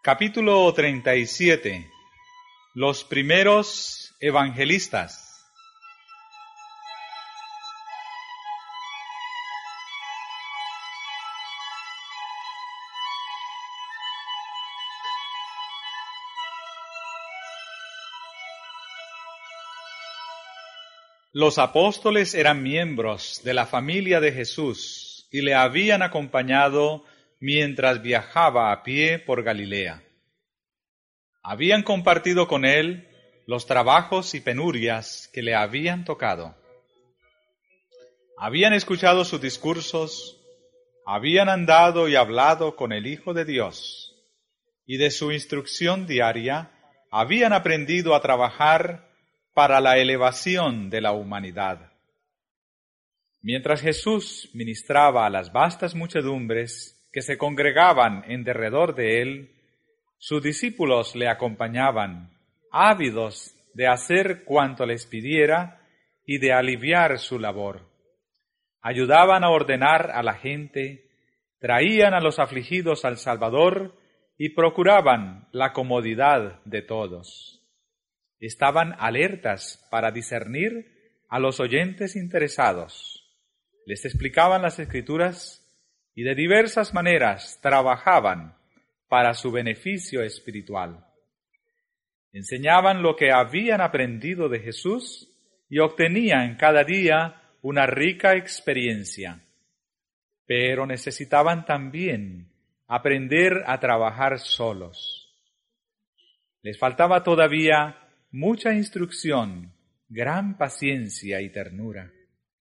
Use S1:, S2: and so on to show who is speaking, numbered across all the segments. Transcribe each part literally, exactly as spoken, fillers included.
S1: Capítulo treinta y siete. Los primeros evangelistas. Los apóstoles eran miembros de la familia de Jesús y le habían acompañado mientras viajaba a pie por Galilea. Habían compartido con él los trabajos y penurias que le habían tocado. Habían escuchado sus discursos, habían andado y hablado con el Hijo de Dios, y de su instrucción diaria habían aprendido a trabajar para la elevación de la humanidad. Mientras Jesús ministraba a las vastas muchedumbres que se congregaban en derredor de él, sus discípulos le acompañaban, ávidos de hacer cuanto les pidiera y de aliviar su labor. Ayudaban a ordenar a la gente, traían a los afligidos al Salvador y procuraban la comodidad de todos. Estaban alertas para discernir a los oyentes interesados. Les explicaban las Escrituras y de diversas maneras trabajaban para su beneficio espiritual. Enseñaban lo que habían aprendido de Jesús y obtenían cada día una rica experiencia. Pero necesitaban también aprender a trabajar solos. Les faltaba todavía mucha instrucción, gran paciencia y ternura.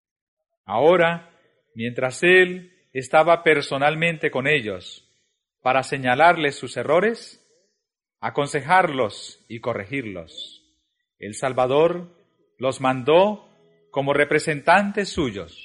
S1: Ahora, mientras él estaba personalmente con ellos para señalarles sus errores, aconsejarlos y corregirlos, el Salvador los mandó como representantes suyos.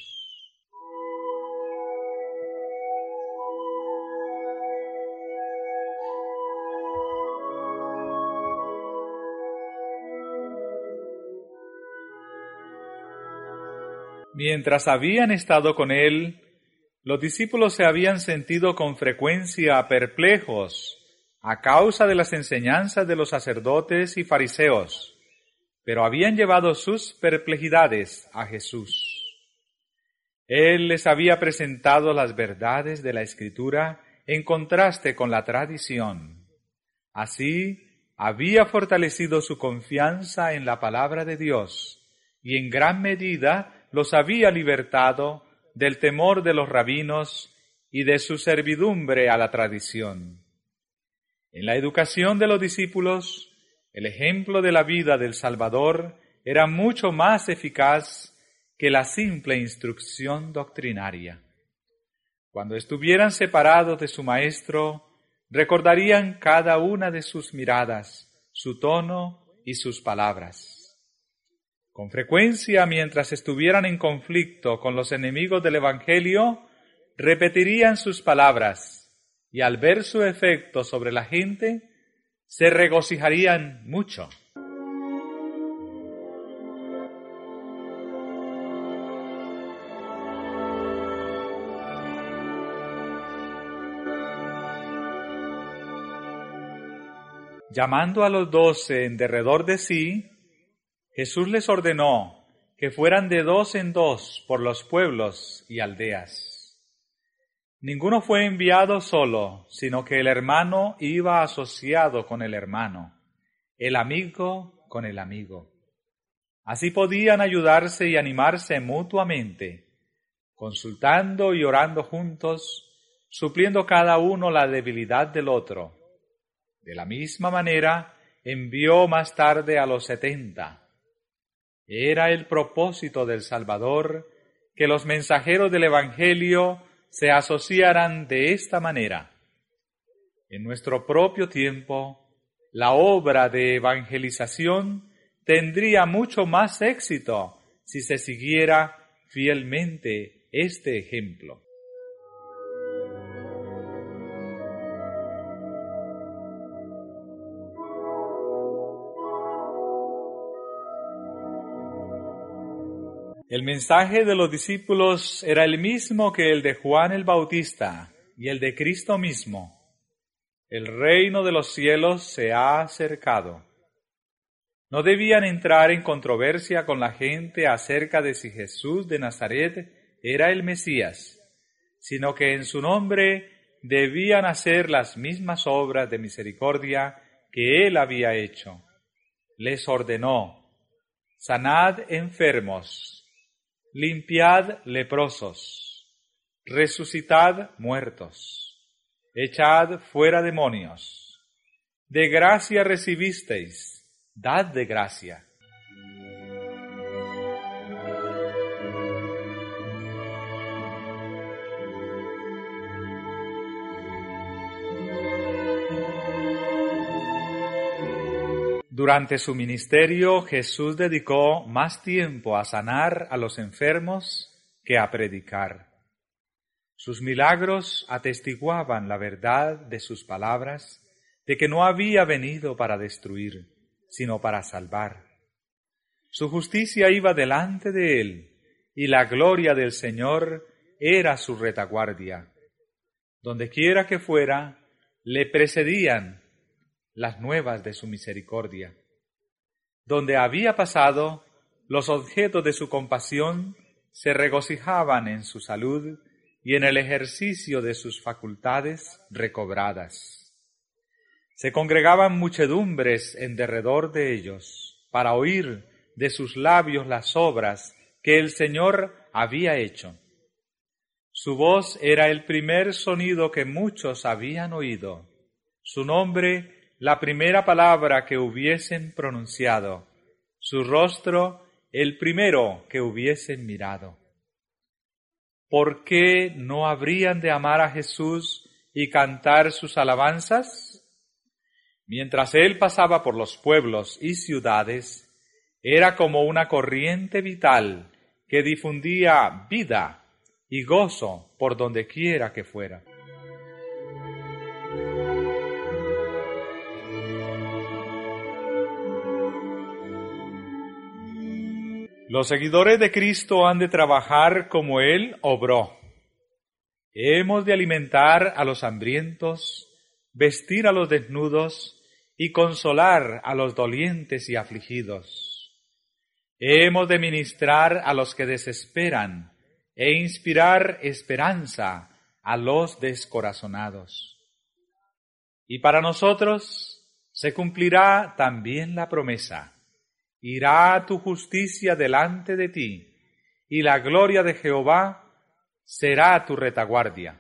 S1: Mientras habían estado con él, los discípulos se habían sentido con frecuencia perplejos a causa de las enseñanzas de los sacerdotes y fariseos, pero habían llevado sus perplejidades a Jesús. Él les había presentado las verdades de la Escritura en contraste con la tradición. Así, había fortalecido su confianza en la palabra de Dios y en gran medida los había libertado del temor de los rabinos y de su servidumbre a la tradición. En la educación de los discípulos, el ejemplo de la vida del Salvador era mucho más eficaz que la simple instrucción doctrinaria. Cuando estuvieran separados de su maestro, recordarían cada una de sus miradas, su tono y sus palabras. Con frecuencia, mientras estuvieran en conflicto con los enemigos del Evangelio, repetirían sus palabras y al ver su efecto sobre la gente, se regocijarían mucho. Llamando a los doce en derredor de sí, Jesús les ordenó que fueran de dos en dos por los pueblos y aldeas. Ninguno fue enviado solo, sino que el hermano iba asociado con el hermano, el amigo con el amigo. Así podían ayudarse y animarse mutuamente, consultando y orando juntos, supliendo cada uno la debilidad del otro. De la misma manera, envió más tarde a los setenta. Era el propósito del Salvador que los mensajeros del Evangelio se asociaran de esta manera. En nuestro propio tiempo, la obra de evangelización tendría mucho más éxito si se siguiera fielmente este ejemplo. El mensaje de los discípulos era el mismo que el de Juan el Bautista y el de Cristo mismo. el reino de los cielos se ha acercado. No debían entrar en controversia con la gente acerca de si Jesús de Nazaret era el Mesías, sino que en su nombre debían hacer las mismas obras de misericordia que él había hecho. Les ordenó: sanad enfermos, limpiad leprosos, resucitad muertos, echad fuera demonios. De gracia recibisteis, dad de gracia. Durante su ministerio, Jesús dedicó más tiempo a sanar a los enfermos que a predicar. Sus milagros atestiguaban la verdad de sus palabras, de que no había venido para destruir, sino para salvar. Su justicia iba delante de él, y la gloria del Señor era su retaguardia. Donde quiera que fuera, le precedían las nuevas de su misericordia. Donde había pasado, los objetos de su compasión se regocijaban en su salud y en el ejercicio de sus facultades recobradas. Se congregaban muchedumbres en derredor de ellos para oír de sus labios las obras que el Señor había hecho. Su voz era el primer sonido que muchos habían oído, su nombre la primera palabra que hubiesen pronunciado, su rostro el primero que hubiesen mirado. ¿Por qué no habrían de amar a Jesús y cantar sus alabanzas? Mientras él pasaba por los pueblos y ciudades, era como una corriente vital que difundía vida y gozo por donde quiera que fuera. Los seguidores de Cristo han de trabajar como Él obró. Hemos de alimentar a los hambrientos, vestir a los desnudos y consolar a los dolientes y afligidos. Hemos de ministrar a los que desesperan e inspirar esperanza a los descorazonados. Y para nosotros se cumplirá también la promesa: irá tu justicia delante de ti, y la gloria de Jehová será tu retaguardia.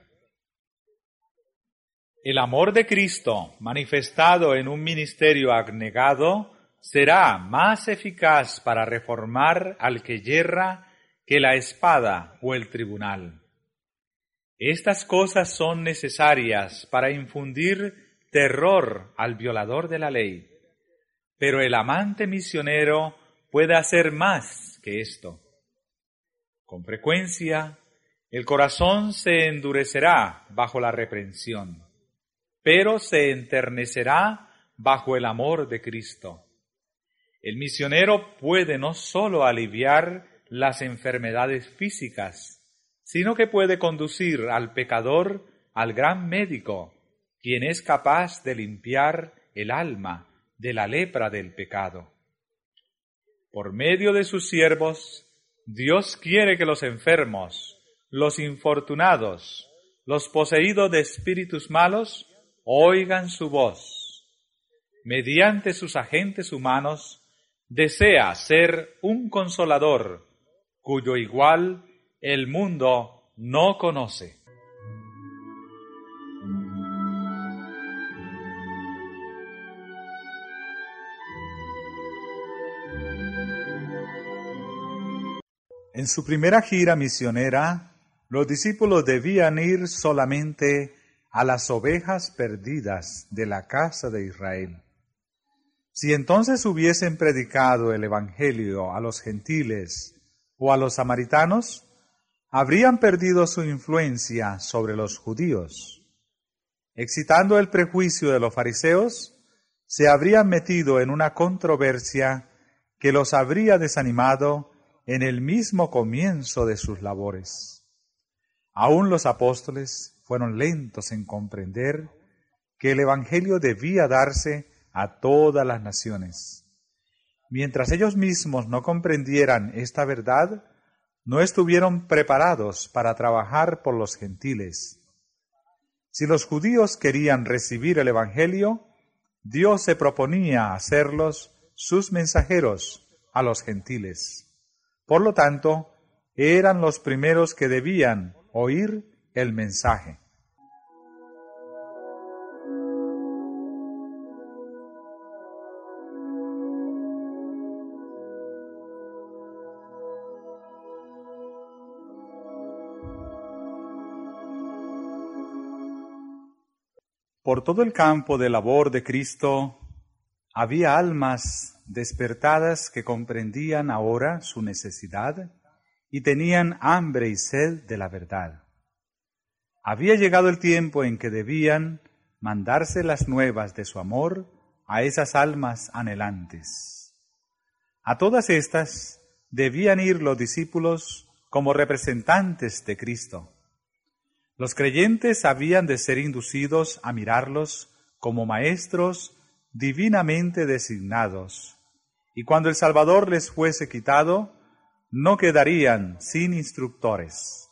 S1: El amor de Cristo, manifestado en un ministerio abnegado, será más eficaz para reformar al que yerra que la espada o el tribunal. Estas cosas son necesarias para infundir terror al violador de la ley, pero el amante misionero puede hacer más que esto. Con frecuencia, el corazón se endurecerá bajo la reprensión, pero se enternecerá bajo el amor de Cristo. El misionero puede no solo aliviar las enfermedades físicas, sino que puede conducir al pecador al gran médico, quien es capaz de limpiar el alma de la lepra del pecado. Por medio de sus siervos, Dios quiere que los enfermos, los infortunados, los poseídos de espíritus malos, oigan su voz. Mediante sus agentes humanos, desea ser un consolador, cuyo igual el mundo no conoce. En su primera gira misionera, los discípulos debían ir solamente a las ovejas perdidas de la casa de Israel. Si entonces hubiesen predicado el Evangelio a los gentiles o a los samaritanos, habrían perdido su influencia sobre los judíos. Excitando el prejuicio de los fariseos, se habrían metido en una controversia que los habría desanimado en el mismo comienzo de sus labores. Aún los apóstoles fueron lentos en comprender que el Evangelio debía darse a todas las naciones. Mientras ellos mismos no comprendieran esta verdad, no estuvieron preparados para trabajar por los gentiles. Si los judíos querían recibir el Evangelio, Dios se proponía hacerlos sus mensajeros a los gentiles. Por lo tanto, eran los primeros que debían oír el mensaje. Por todo el campo de labor de Cristo había almas despertadas que comprendían ahora su necesidad y tenían hambre y sed de la verdad. Había llegado el tiempo en que debían mandarse las nuevas de su amor a esas almas anhelantes. A todas estas debían ir los discípulos como representantes de Cristo. Los creyentes habían de ser inducidos a mirarlos como maestros divinamente designados, y cuando el Salvador les fuese quitado, no quedarían sin instructores.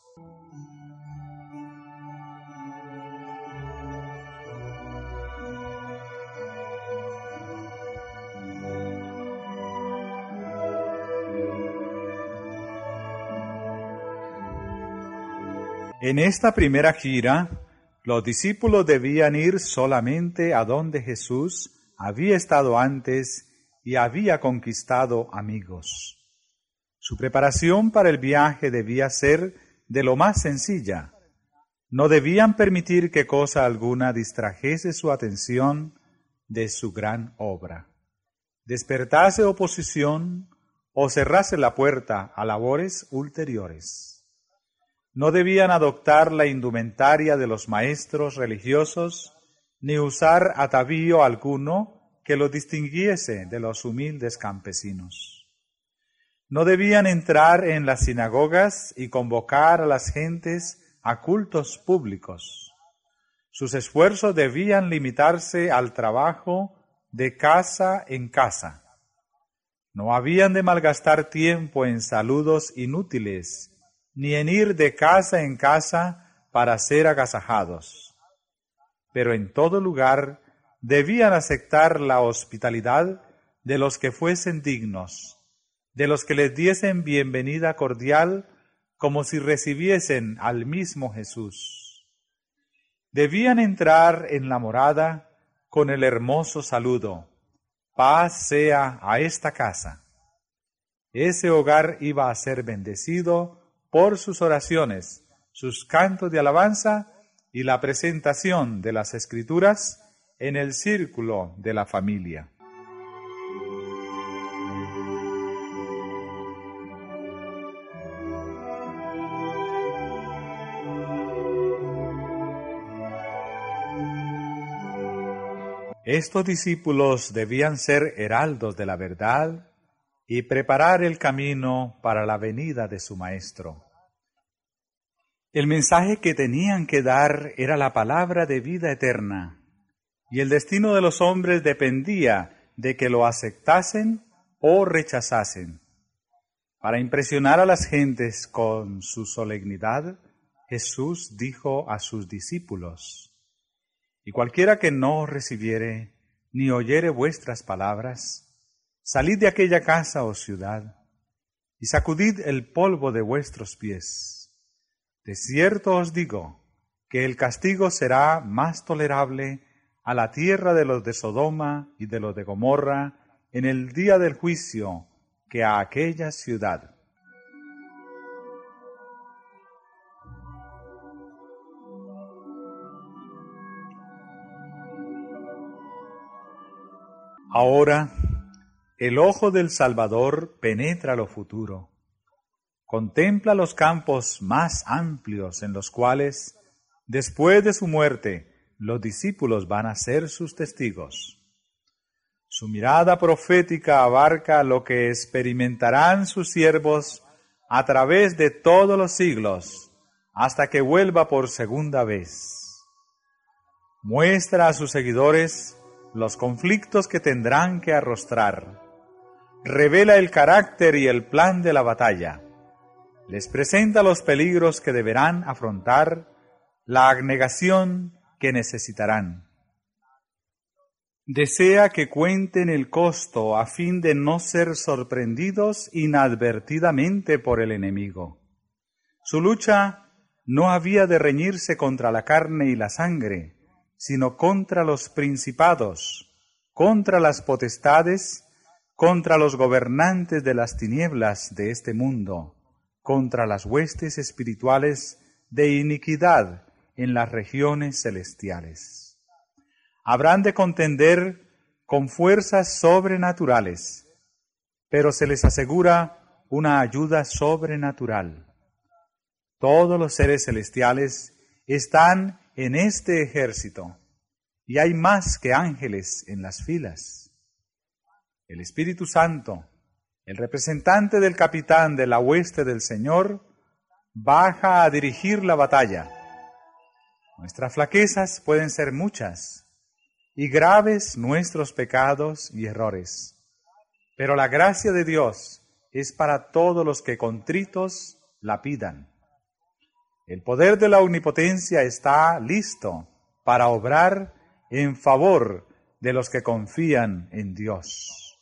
S1: En esta primera gira, los discípulos debían ir solamente a donde Jesús había estado antes y había conquistado amigos. Su preparación para el viaje debía ser de lo más sencilla. No debían permitir que cosa alguna distrajese su atención de su gran obra, despertase oposición o cerrase la puerta a labores ulteriores. No debían adoptar la indumentaria de los maestros religiosos, ni usar atavío alguno que los distinguiese de los humildes campesinos. No debían entrar en las sinagogas y convocar a las gentes a cultos públicos. Sus esfuerzos debían limitarse al trabajo de casa en casa. No habían de malgastar tiempo en saludos inútiles, ni en ir de casa en casa para ser agasajados. Pero en todo lugar debían aceptar la hospitalidad de los que fuesen dignos, de los que les diesen bienvenida cordial como si recibiesen al mismo Jesús. Debían entrar en la morada con el hermoso saludo: paz sea a esta casa. Ese hogar iba a ser bendecido por sus oraciones, sus cantos de alabanza y la presentación de las Escrituras en el círculo de la familia. Estos discípulos debían ser heraldos de la verdad y preparar el camino para la venida de su Maestro. El mensaje que tenían que dar era la palabra de vida eterna, y el destino de los hombres dependía de que lo aceptasen o rechazasen. Para impresionar a las gentes con su solemnidad, Jesús dijo a sus discípulos: «Y cualquiera que no os recibiere ni oyere vuestras palabras, salid de aquella casa o ciudad, y sacudid el polvo de vuestros pies. De cierto os digo, que el castigo será más tolerable a la tierra de los de Sodoma y de los de Gomorra en el día del juicio que a aquella ciudad». Ahora, el ojo del Salvador penetra lo futuro. Contempla los campos más amplios en los cuales, después de su muerte, los discípulos van a ser sus testigos. Su mirada profética abarca lo que experimentarán sus siervos a través de todos los siglos, hasta que vuelva por segunda vez. Muestra a sus seguidores los conflictos que tendrán que arrostrar. Revela el carácter y el plan de la batalla. Les presenta los peligros que deberán afrontar, la abnegación que necesitarán. Desea que cuenten el costo a fin de no ser sorprendidos inadvertidamente por el enemigo. Su lucha no había de reñirse contra la carne y la sangre, sino contra los principados, contra las potestades, contra los gobernantes de las tinieblas de este mundo, contra las huestes espirituales de iniquidad en las regiones celestiales. Habrán de contender con fuerzas sobrenaturales, pero se les asegura una ayuda sobrenatural. Todos los seres celestiales están en este ejército, y hay más que ángeles en las filas. El Espíritu Santo, el representante del capitán de la hueste del Señor, baja a dirigir la batalla. Nuestras flaquezas pueden ser muchas, y graves nuestros pecados y errores, pero la gracia de Dios es para todos los que contritos la pidan. El poder de la omnipotencia está listo para obrar en favor de los que confían en Dios.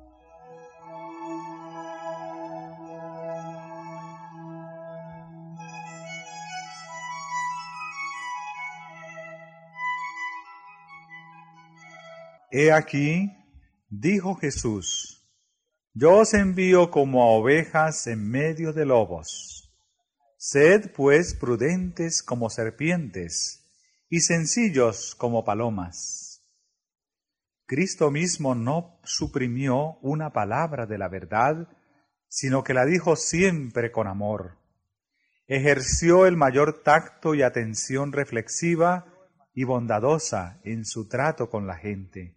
S1: He aquí, dijo Jesús, yo os envío como a ovejas en medio de lobos. Sed pues prudentes como serpientes y sencillos como palomas. Cristo mismo no suprimió una palabra de la verdad, sino que la dijo siempre con amor. Ejerció el mayor tacto y atención reflexiva y bondadosa en su trato con la gente.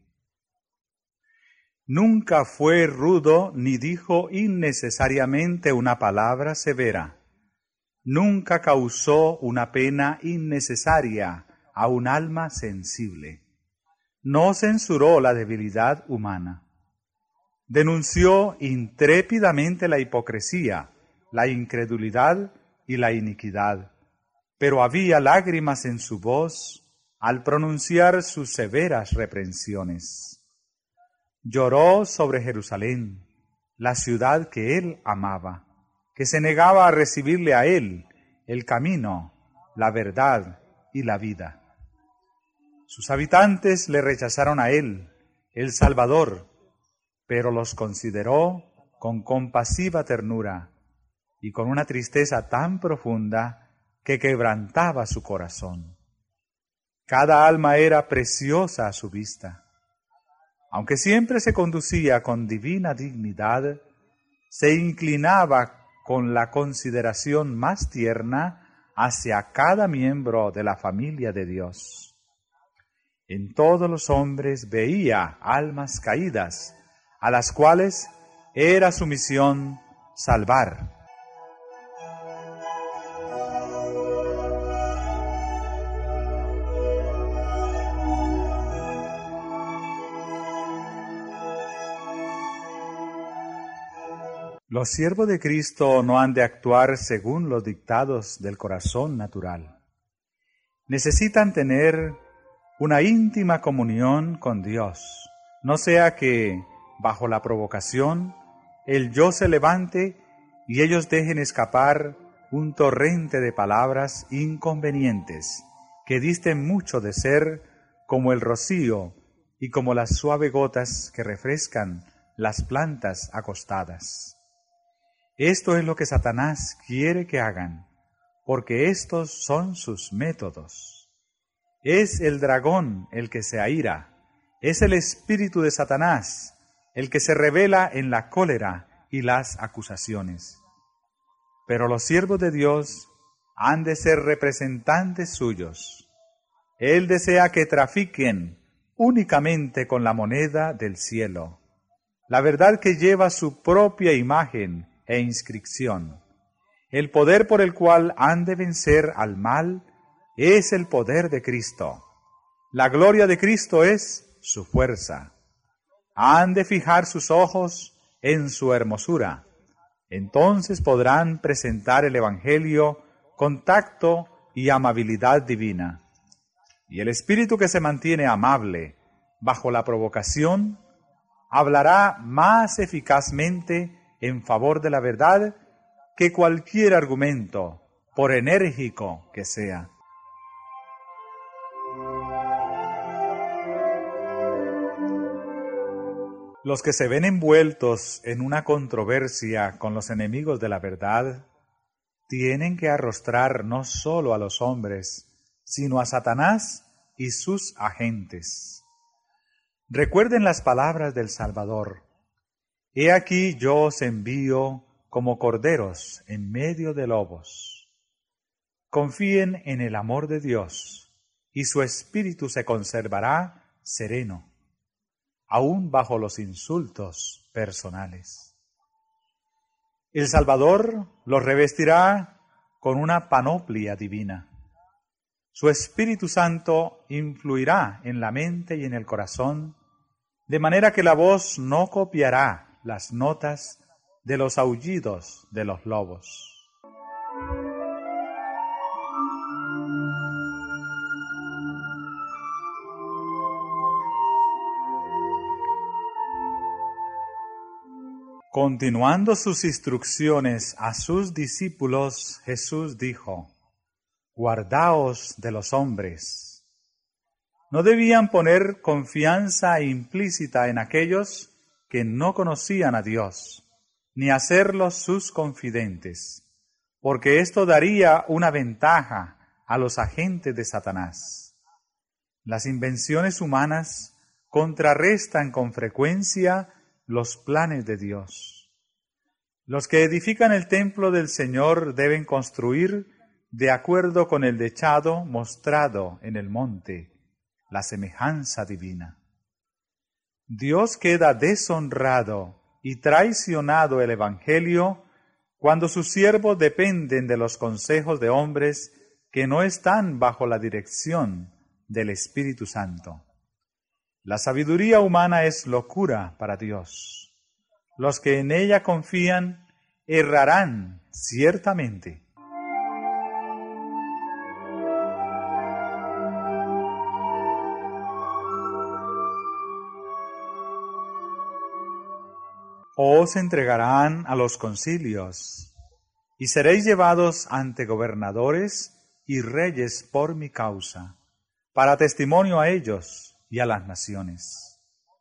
S1: Nunca fue rudo ni dijo innecesariamente una palabra severa. Nunca causó una pena innecesaria a un alma sensible. No censuró la debilidad humana. Denunció intrépidamente la hipocresía, la incredulidad y la iniquidad, pero había lágrimas en su voz al pronunciar sus severas reprensiones. Lloró sobre Jerusalén, la ciudad que él amaba, que se negaba a recibirle a él, el camino, la verdad y la vida. Sus habitantes le rechazaron a él, el Salvador, pero los consideró con compasiva ternura y con una tristeza tan profunda que quebrantaba su corazón. Cada alma era preciosa a su vista. Aunque siempre se conducía con divina dignidad, se inclinaba con la consideración más tierna hacia cada miembro de la familia de Dios. En todos los hombres veía almas caídas, a las cuales era su misión salvar. Los siervos de Cristo no han de actuar según los dictados del corazón natural. Necesitan tener una íntima comunión con Dios, no sea que, bajo la provocación, el yo se levante y ellos dejen escapar un torrente de palabras inconvenientes que disten mucho de ser como el rocío y como las suaves gotas que refrescan las plantas acostadas. Esto es lo que Satanás quiere que hagan, porque estos son sus métodos. Es el dragón el que se aira, es el espíritu de Satanás el que se revela en la cólera y las acusaciones. Pero los siervos de Dios han de ser representantes suyos. Él desea que trafiquen únicamente con la moneda del cielo, la verdad que lleva su propia imagen e inscripción. El poder por el cual han de vencer al mal es el poder de Cristo. La gloria de Cristo es su fuerza. Han de fijar sus ojos en su hermosura. Entonces podrán presentar el Evangelio con tacto y amabilidad divina. Y el espíritu que se mantiene amable bajo la provocación hablará más eficazmente en favor de la verdad que cualquier argumento, por enérgico que sea. Los que se ven envueltos en una controversia con los enemigos de la verdad tienen que arrostrar no solo a los hombres, sino a Satanás y sus agentes. Recuerden las palabras del Salvador. He aquí yo os envío como corderos en medio de lobos. Confíen en el amor de Dios, y su espíritu se conservará sereno, aún bajo los insultos personales. El Salvador los revestirá con una panoplia divina. Su Espíritu Santo influirá en la mente y en el corazón, de manera que la voz no copiará las notas de los aullidos de los lobos. Continuando sus instrucciones a sus discípulos, Jesús dijo: guardaos de los hombres. No debían poner confianza implícita en aquellos que no conocían a Dios, ni hacerlos sus confidentes, porque esto daría una ventaja a los agentes de Satanás. Las invenciones humanas contrarrestan con frecuencia los planes de Dios. Los que edifican el templo del Señor deben construir de acuerdo con el dechado mostrado en el monte, la semejanza divina. Dios queda deshonrado y traicionado el Evangelio cuando sus siervos dependen de los consejos de hombres que no están bajo la dirección del Espíritu Santo. La sabiduría humana es locura para Dios. Los que en ella confían errarán ciertamente. Os entregarán a los concilios, y seréis llevados ante gobernadores y reyes por mi causa, para testimonio a ellos y a las naciones.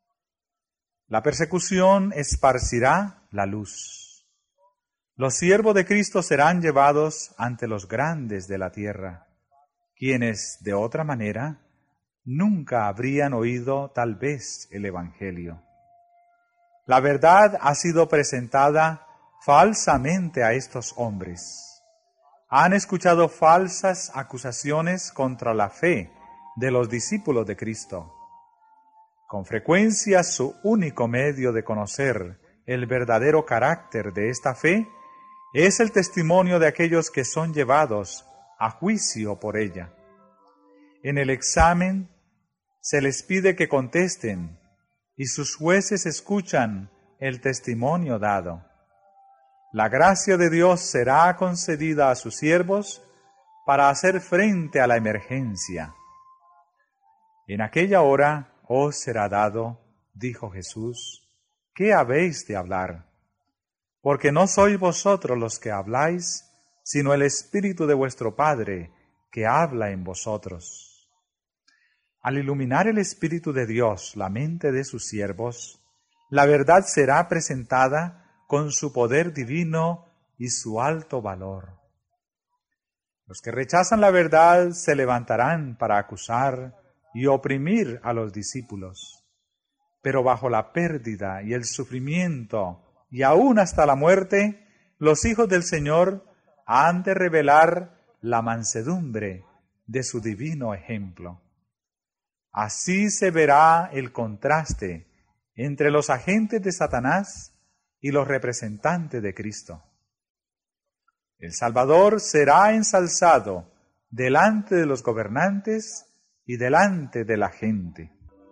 S1: La persecución esparcirá la luz. Los siervos de Cristo serán llevados ante los grandes de la tierra, quienes, de otra manera, nunca habrían oído tal vez el Evangelio. La verdad ha sido presentada falsamente a estos hombres. Han escuchado falsas acusaciones contra la fe de los discípulos de Cristo. Con frecuencia, su único medio de conocer el verdadero carácter de esta fe es el testimonio de aquellos que son llevados a juicio por ella. En el examen se les pide que contesten, y sus jueces escuchan el testimonio dado. La gracia de Dios será concedida a sus siervos para hacer frente a la emergencia. En aquella hora os será dado, dijo Jesús, ¿qué habéis de hablar? Porque no sois vosotros los que habláis, sino el Espíritu de vuestro Padre que habla en vosotros. Al iluminar el Espíritu de Dios la mente de sus siervos, la verdad será presentada con su poder divino y su alto valor. Los que rechazan la verdad se levantarán para acusar y oprimir a los discípulos, pero bajo la pérdida y el sufrimiento y aún hasta la muerte, los hijos del Señor han de revelar la mansedumbre de su divino ejemplo. Así se verá el contraste entre los agentes de Satanás y los representantes de Cristo. El Salvador será ensalzado delante de los gobernantes y delante de la gente.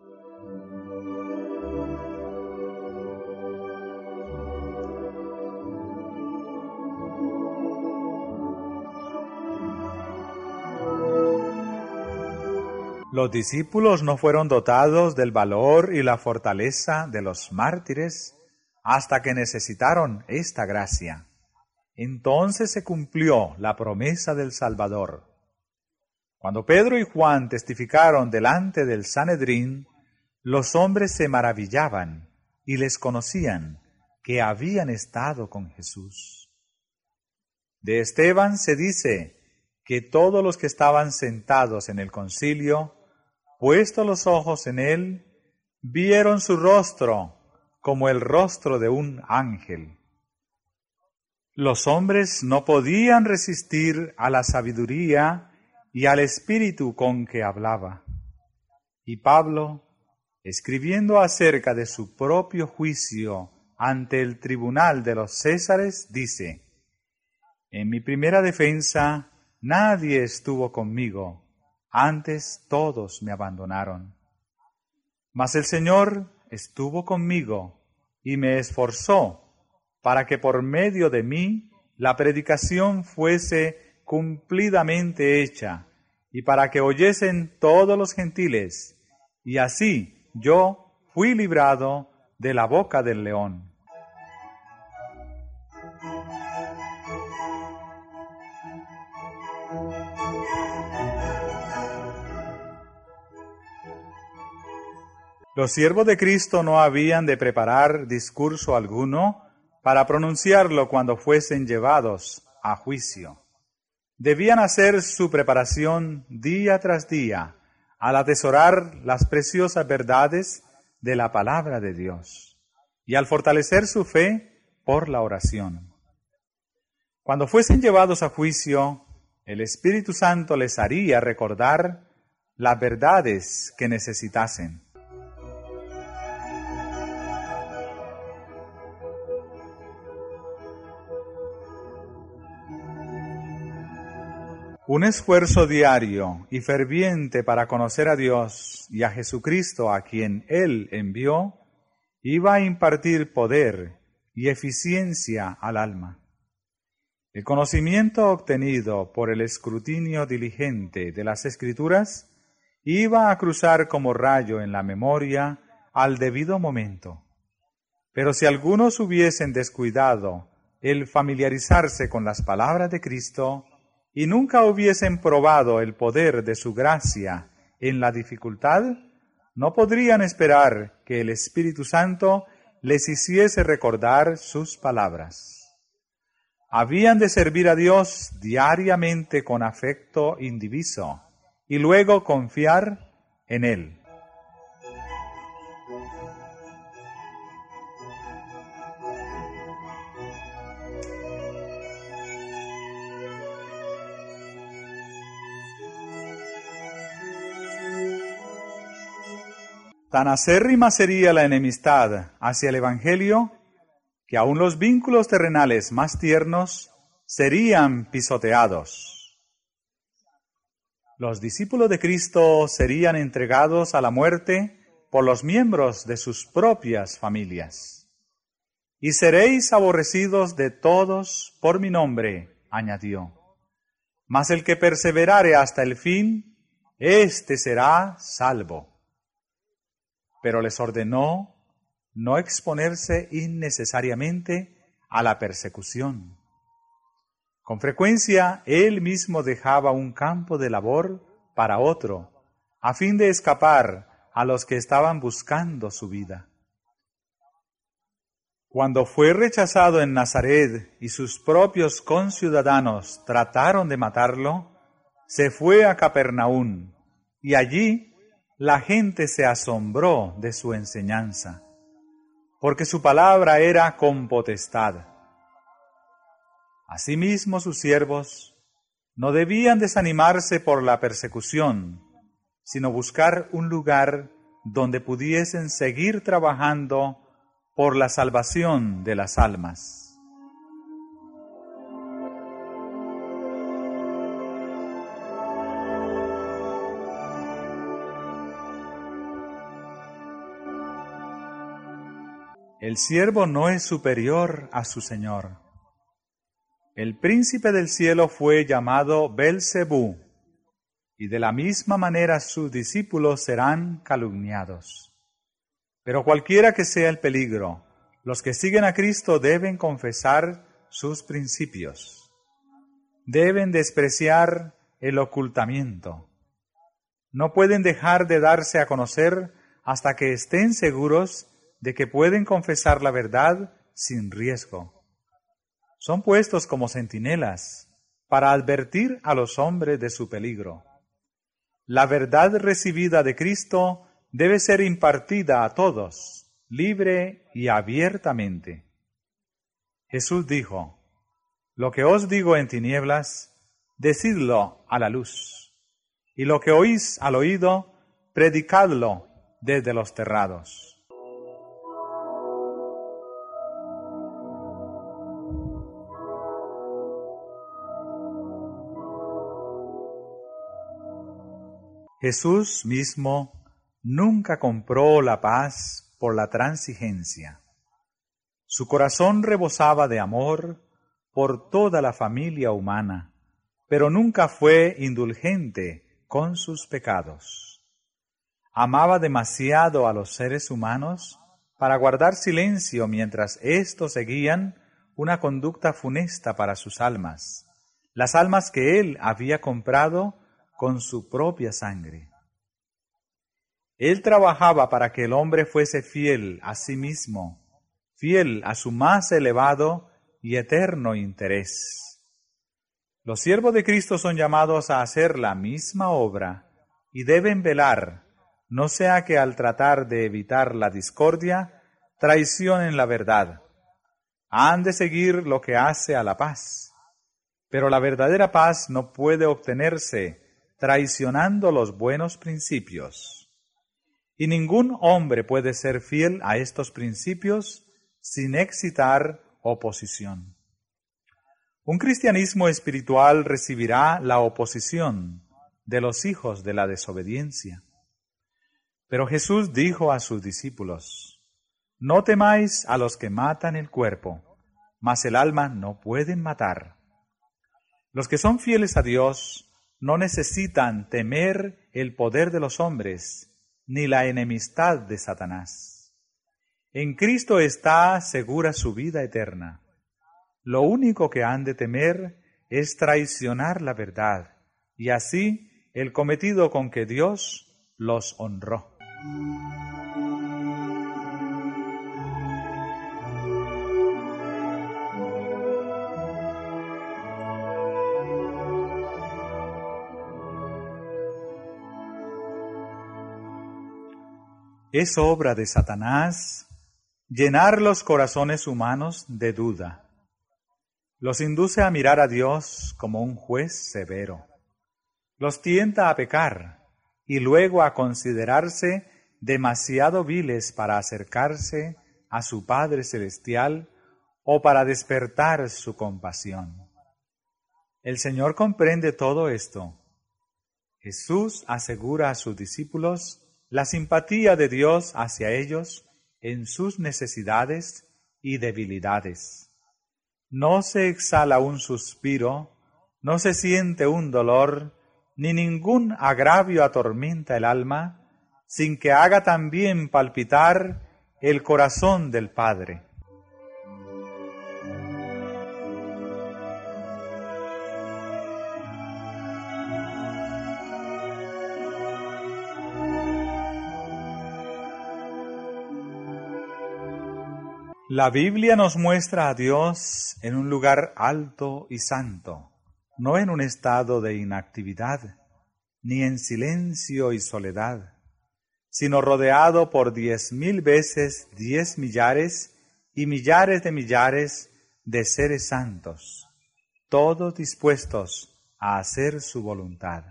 S1: Los discípulos no fueron dotados del valor y la fortaleza de los mártires hasta que necesitaron esta gracia. Entonces se cumplió la promesa del Salvador. Cuando Pedro y Juan testificaron delante del Sanedrín, los hombres se maravillaban y les conocían que habían estado con Jesús. De Esteban se dice que todos los que estaban sentados en el concilio, puestos los ojos en él, vieron su rostro como el rostro de un ángel. Los hombres no podían resistir a la sabiduría y al espíritu con que hablaba. Y Pablo, escribiendo acerca de su propio juicio ante el tribunal de los Césares, dice: En mi primera defensa nadie estuvo conmigo, antes todos me abandonaron. Mas el Señor estuvo conmigo y me esforzó para que por medio de mí la predicación fuese cumplidamente hecha y para que oyesen todos los gentiles, y así yo fui librado de la boca del león. Los siervos de Cristo no habían de preparar discurso alguno para pronunciarlo cuando fuesen llevados a juicio. Debían hacer su preparación día tras día al atesorar las preciosas verdades de la palabra de Dios y al fortalecer su fe por la oración. Cuando fuesen llevados a juicio, el Espíritu Santo les haría recordar las verdades que necesitasen. Un esfuerzo diario y ferviente para conocer a Dios y a Jesucristo a quien Él envió, iba a impartir poder y eficiencia al alma. El conocimiento obtenido por el escrutinio diligente de las Escrituras iba a cruzar como rayo en la memoria al debido momento. Pero si algunos hubiesen descuidado el familiarizarse con las palabras de Cristo, y nunca hubiesen probado el poder de su gracia en la dificultad, no podrían esperar que el Espíritu Santo les hiciese recordar sus palabras. Habían de servir a Dios diariamente con afecto indiviso y luego confiar en Él. Tan acérrima sería la enemistad hacia el Evangelio que aun los vínculos terrenales más tiernos serían pisoteados. Los discípulos de Cristo serían entregados a la muerte por los miembros de sus propias familias. Y seréis aborrecidos de todos por mi nombre, añadió. Mas el que perseverare hasta el fin, éste será salvo. Pero les ordenó no exponerse innecesariamente a la persecución. Con frecuencia, él mismo dejaba un campo de labor para otro, a fin de escapar a los que estaban buscando su vida. Cuando fue rechazado en Nazaret y sus propios conciudadanos trataron de matarlo, se fue a Capernaum y allí la gente se asombró de su enseñanza, porque su palabra era con potestad. Asimismo, sus siervos no debían desanimarse por la persecución, sino buscar un lugar donde pudiesen seguir trabajando por la salvación de las almas. El siervo no es superior a su señor. El príncipe del cielo fue llamado Belcebú, y de la misma manera sus discípulos serán calumniados. Pero cualquiera que sea el peligro, los que siguen a Cristo deben confesar sus principios. Deben despreciar el ocultamiento. No pueden dejar de darse a conocer hasta que estén seguros de que pueden confesar la verdad sin riesgo. Son puestos como centinelas para advertir a los hombres de su peligro. La verdad recibida de Cristo debe ser impartida a todos, libre y abiertamente. Jesús dijo: lo que os digo en tinieblas, decidlo a la luz, y lo que oís al oído, predicadlo desde los terrados. Jesús mismo nunca compró la paz por la transigencia. Su corazón rebosaba de amor por toda la familia humana, pero nunca fue indulgente con sus pecados. Amaba demasiado a los seres humanos para guardar silencio mientras éstos seguían una conducta funesta para sus almas, las almas que él había comprado con su propia sangre. Él trabajaba para que el hombre fuese fiel a sí mismo, fiel a su más elevado y eterno interés. Los siervos de Cristo son llamados a hacer la misma obra y deben velar, no sea que al tratar de evitar la discordia, traicionen la verdad. Han de seguir lo que hace a la paz, pero la verdadera paz no puede obtenerse traicionando los buenos principios. Y ningún hombre puede ser fiel a estos principios sin excitar oposición. Un cristianismo espiritual recibirá la oposición de los hijos de la desobediencia. Pero Jesús dijo a sus discípulos: no temáis a los que matan el cuerpo, mas el alma no pueden matar. Los que son fieles a Dios no necesitan temer el poder de los hombres, ni la enemistad de Satanás. En Cristo está segura su vida eterna. Lo único que han de temer es traicionar la verdad, y así el cometido con que Dios los honró. Es obra de Satanás llenar los corazones humanos de duda. Los induce a mirar a Dios como un juez severo. Los tienta a pecar y luego a considerarse demasiado viles para acercarse a su Padre Celestial o para despertar su compasión. El Señor comprende todo esto. Jesús asegura a sus discípulos la simpatía de Dios hacia ellos en sus necesidades y debilidades. No se exhala un suspiro, no se siente un dolor, ni ningún agravio atormenta el alma, sin que haga también palpitar el corazón del Padre. La Biblia nos muestra a Dios en un lugar alto y santo, no en un estado de inactividad, ni en silencio y soledad, sino rodeado por diez mil veces diez millares y millares de millares de seres santos, todos dispuestos a hacer su voluntad.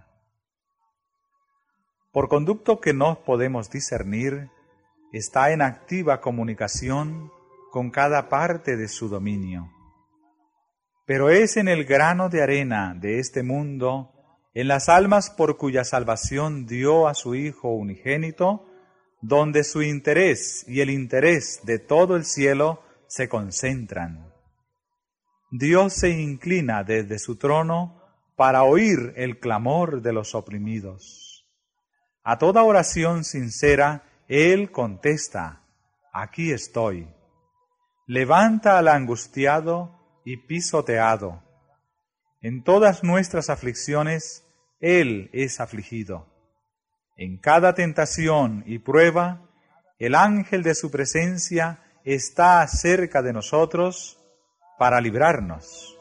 S1: Por conducto que no podemos discernir, está en activa comunicación con cada parte de su dominio. Pero es en el grano de arena de este mundo, en las almas por cuya salvación dio a su Hijo unigénito, donde su interés y el interés de todo el cielo se concentran. Dios se inclina desde su trono para oír el clamor de los oprimidos. A toda oración sincera, Él contesta: aquí estoy. Levanta al angustiado y pisoteado. En todas nuestras aflicciones, Él es afligido. En cada tentación y prueba, el ángel de su presencia está cerca de nosotros para librarnos.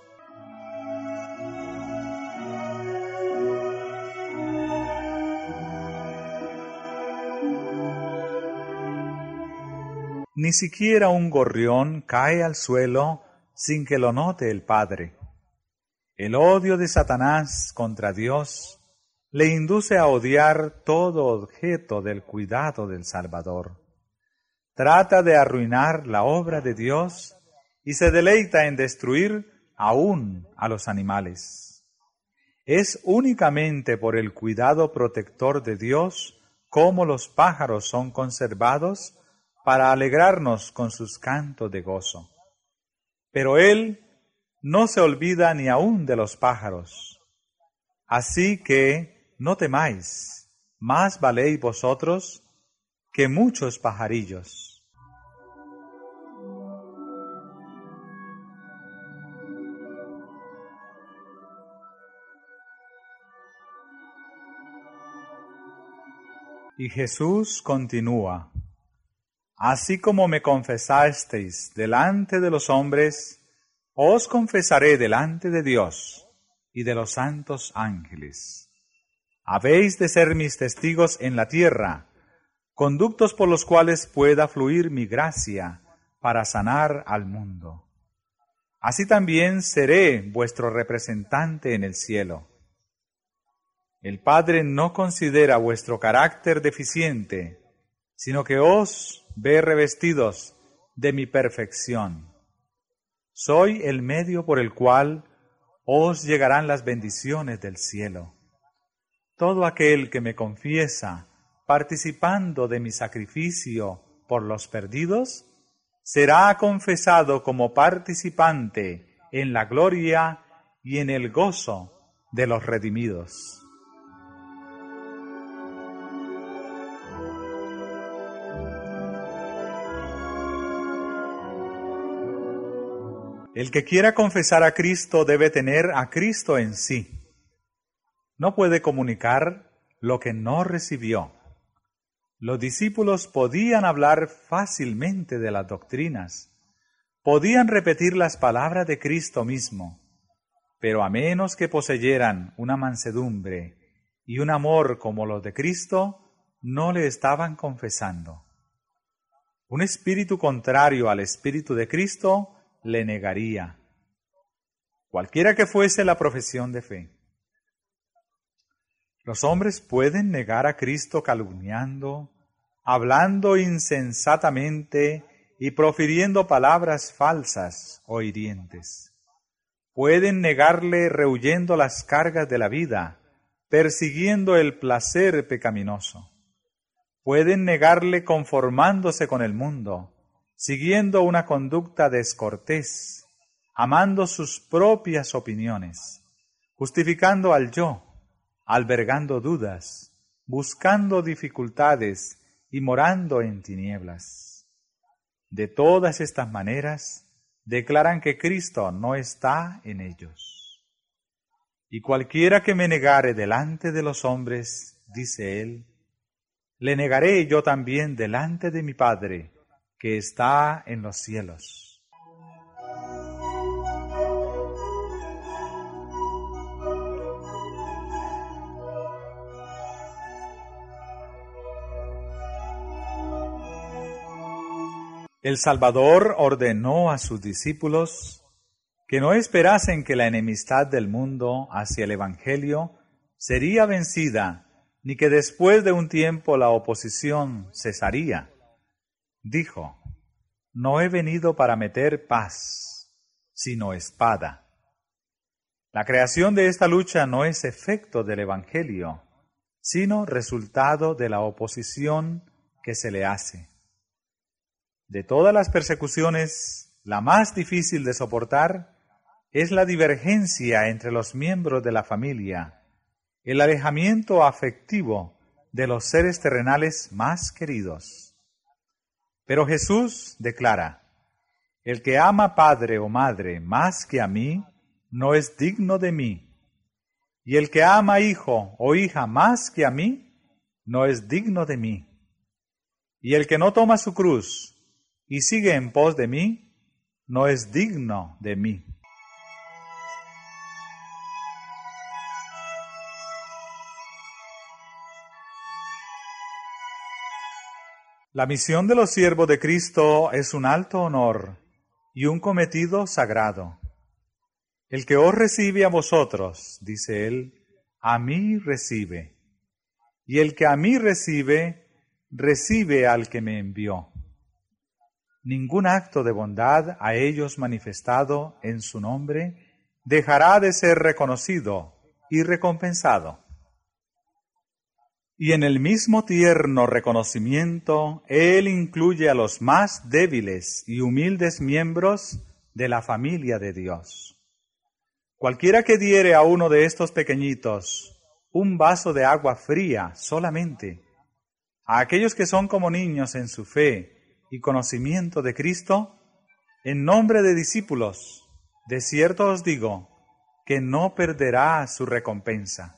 S1: Ni siquiera un gorrión cae al suelo sin que lo note el Padre. El odio de Satanás contra Dios le induce a odiar todo objeto del cuidado del Salvador. Trata de arruinar la obra de Dios y se deleita en destruir aún a los animales. Es únicamente por el cuidado protector de Dios cómo los pájaros son conservados para alegrarnos con sus cantos de gozo. Pero Él no se olvida ni aún de los pájaros. Así que no temáis, más valéis vosotros que muchos pajarillos. Y Jesús continúa: así como me confesasteis delante de los hombres, os confesaré delante de Dios y de los santos ángeles. Habéis de ser mis testigos en la tierra, conductos por los cuales pueda fluir mi gracia para sanar al mundo. Así también seré vuestro representante en el cielo. El Padre no considera vuestro carácter deficiente, sino que os ve revestidos de mi perfección. Soy el medio por el cual os llegarán las bendiciones del cielo. Todo aquel que me confiesa, participando de mi sacrificio por los perdidos, será confesado como participante en la gloria y en el gozo de los redimidos. El que quiera confesar a Cristo debe tener a Cristo en sí. No puede comunicar lo que no recibió. Los discípulos podían hablar fácilmente de las doctrinas, podían repetir las palabras de Cristo mismo, pero a menos que poseyeran una mansedumbre y un amor como los de Cristo, no le estaban confesando. Un espíritu contrario al espíritu de Cristo le negaría, cualquiera que fuese la profesión de fe. Los hombres pueden negar a Cristo calumniando, hablando insensatamente y profiriendo palabras falsas o hirientes. Pueden negarle rehuyendo las cargas de la vida, persiguiendo el placer pecaminoso. Pueden negarle conformándose con el mundo, siguiendo una conducta descortés, amando sus propias opiniones, justificando al yo, albergando dudas, buscando dificultades y morando en tinieblas. De todas estas maneras, declaran que Cristo no está en ellos. Y cualquiera que me negare delante de los hombres, dice él, le negaré yo también delante de mi Padre, que está en los cielos. El Salvador ordenó a sus discípulos que no esperasen que la enemistad del mundo hacia el Evangelio sería vencida, ni que después de un tiempo la oposición cesaría. Dijo: no he venido para meter paz, sino espada. La creación de esta lucha no es efecto del Evangelio, sino resultado de la oposición que se le hace. De todas las persecuciones, la más difícil de soportar es la divergencia entre los miembros de la familia, el alejamiento afectivo de los seres terrenales más queridos. Pero Jesús declara: el que ama padre o madre más que a mí, no es digno de mí. Y el que ama hijo o hija más que a mí, no es digno de mí. Y el que no toma su cruz y sigue en pos de mí, no es digno de mí. La misión de los siervos de Cristo es un alto honor y un cometido sagrado. El que os recibe a vosotros, dice él, a mí recibe. Y el que a mí recibe, recibe al que me envió. Ningún acto de bondad a ellos manifestado en su nombre dejará de ser reconocido y recompensado. Y en el mismo tierno reconocimiento, Él incluye a los más débiles y humildes miembros de la familia de Dios. Cualquiera que diere a uno de estos pequeñitos un vaso de agua fría solamente, a aquellos que son como niños en su fe y conocimiento de Cristo, en nombre de discípulos, de cierto os digo, que no perderá su recompensa.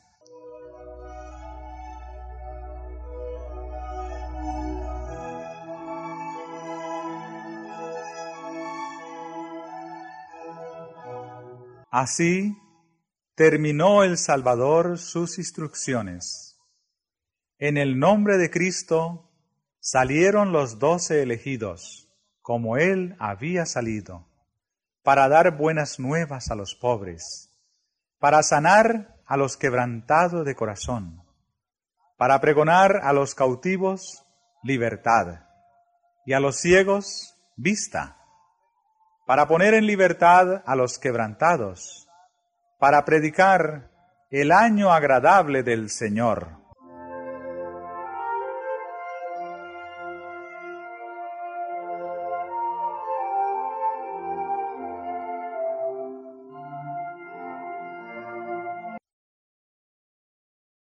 S1: Así terminó el Salvador sus instrucciones. En el nombre de Cristo salieron los doce elegidos, como Él había salido, para dar buenas nuevas a los pobres, para sanar a los quebrantados de corazón, para pregonar a los cautivos libertad y a los ciegos vista, para poner en libertad a los quebrantados, para predicar el año agradable del Señor.